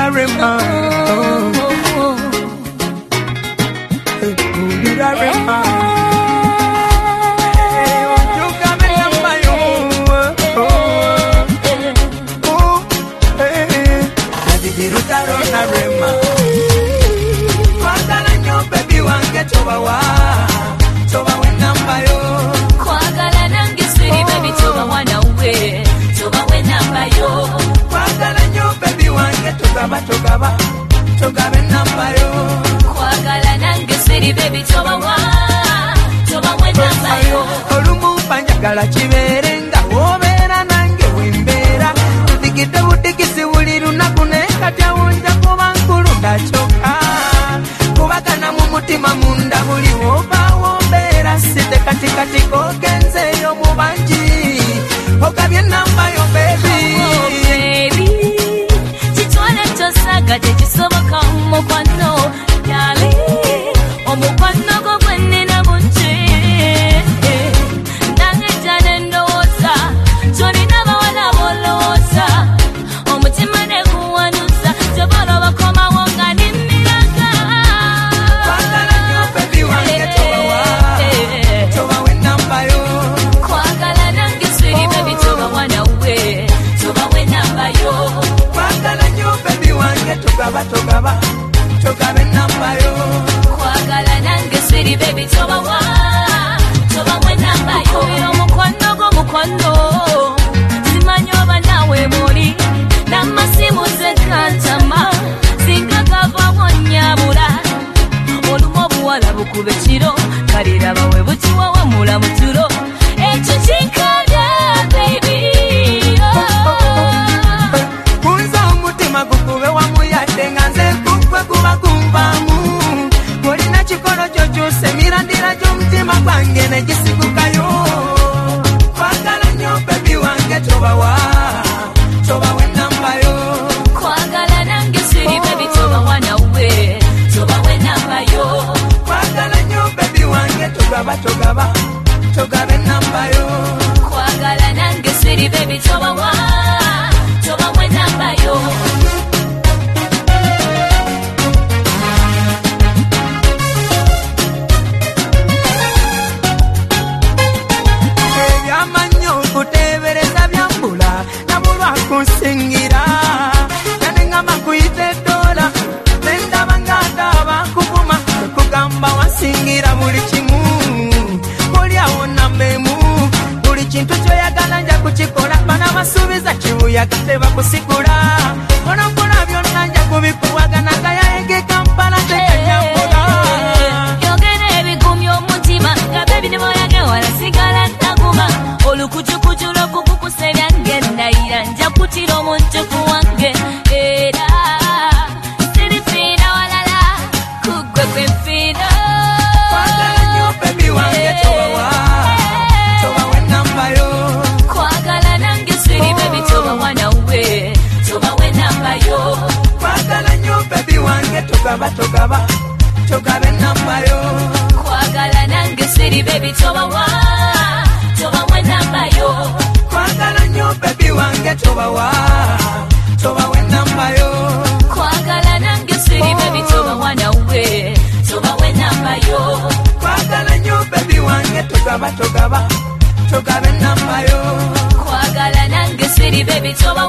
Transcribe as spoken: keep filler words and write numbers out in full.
I remind? Who did I remind? Hey, won't you come and have my own? Oh, hey, I did it with that on I remind. Kwagala nyo baby wange tobawa, tobawe namba yo. Kwagala nange sweetie baby tobawa nawe, tobawe namba yo. Kwagala nyo baby wange togaba togaba, togabe namba yo. Kwagala nange sweetie baby tobawa, tobawe namba yo. Olumu panjagala kibere nga wobeera nange wembeera. Tutigidde butigisi buli lunaku naye kati awonja kuba nkulu ndakyokka. Kubagana mu mutima munda buli wobaawo mbeera site kati kati kogenzeeyo mu bangi. Ogabye namba yo baby. Oh baby, kitwala tosaga tekisoboka omukwano. Darling, omukwano gwo gwe nnina bungi. Nange jjane ndowooza, tolina bawala bolowooza. Omutima ne guwanuza, tebala bakomawo nga nimmiraga. Kwagala nyo baby wange tobawa, tobawe namba yo. Kwagala nange sweetie baby tobawa nawe, tobawe namba yo. Kwagala nyo baby wange togaba togaba, togabe namba yo. Kwagala nange sweetie baby tobawa, tobawe namba yo. Era omukwano gwo mukwano, simanyi oba nawe muli. N'amasimu ze gantama, singa gavaamu nnyabula. Olumu obuwala bukube kiro, kalira bawe bukiwawamula mu tulo. Ekyo kinkabya baby. Kunza omutima gukube wamu yadde nga nze gugwe guba gunvaamu. Olina kikolo kyo kyose emirandira gy'omutima gwange ne gisigukayo. Kwagala nnyo baby wange tobawa, tobawe namba yo. Kwagala nange sweetie baby tobawa nawe, tobawe namba yo. Kwagala nnyo baby wange togaba togaba, togabe namba yo. Kwagala nange sweetie baby tobawa, tobawe namba yo. Ebyamanyi okuteebereza byambula nabulwa kunsingira. Yanengamba nkuyite ddoola nendaba ng'ataaba nkuvuma tekugamba wansingira buli kimu. Olyawo nambemu buli kintu kyoyagala nja kukikola. Bana basuubiza kibuyaga tebakusikula. Onokola byonna nja kubikuwagana gayaege Kampala tekanyambula. Yogera ebigumya omutima nga baby ne moyage wala sigala ntaguma. Olukujukuju lw'okukukusa ebyange ndayira nja kutira omuntu wange. Era sirifiira walala kugwe kwenfiira. Kwagala nnyo baby wange tobawa, tobawe namba yo. Kwagala nange sweetie baby tobawa nawe, tobawe namba yo. Kwagala nnyo baby wange togaba togaba, togabe namba yo. Kwagala nange sweetie baby tobawa, tobawe namba yo. Kwagala nnyo baby wange tobawa, tobawe namba yo. Kwagala nange sweetie baby tobawa nawe, tobawe namba yo. Kwagala nnyo baby wange togaba togaba, togabe namba yo. Kwagala nange sweetie baby tobawa